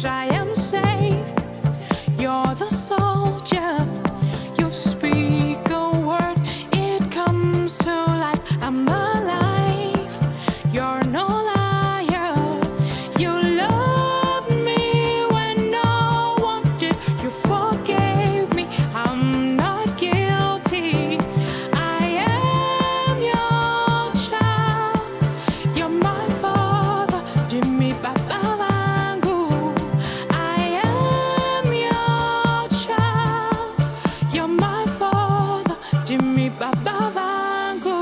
'cause I am safe. You're the soldier. You speak a word, it comes to life. I'm alive. You're no liar. You loved me when no one did. You forgave me. I'm not guilty. I am your child. You're my father. Jimmy Baba Vangu. I am your child. You're my father. Jimmy Baba Vangu.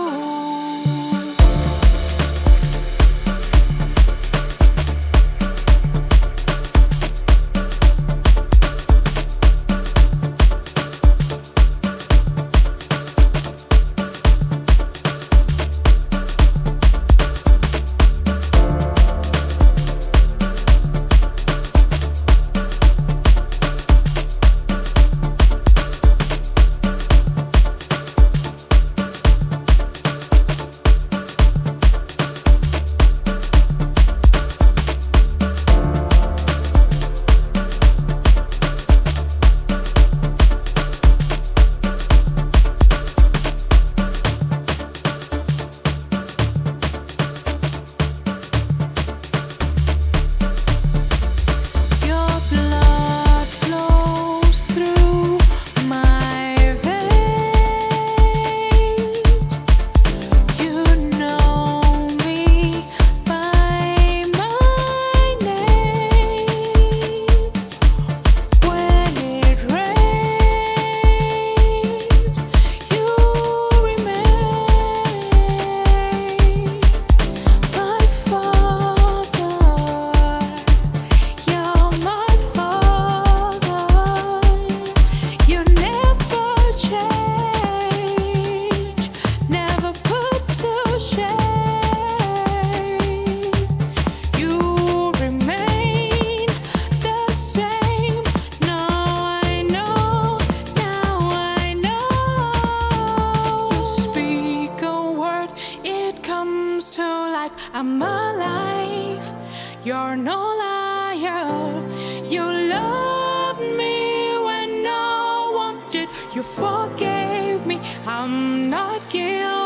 Your blood flows through my veins. You know me by my name. When it rains, you remain. My father, you're my father. You never change, never put to shame. You remain the same. Now I know, now I know. You speak a word, it comes to life. I'm alive. You're no liar. You loved me when no one did. You forgave me. I'm not guilty.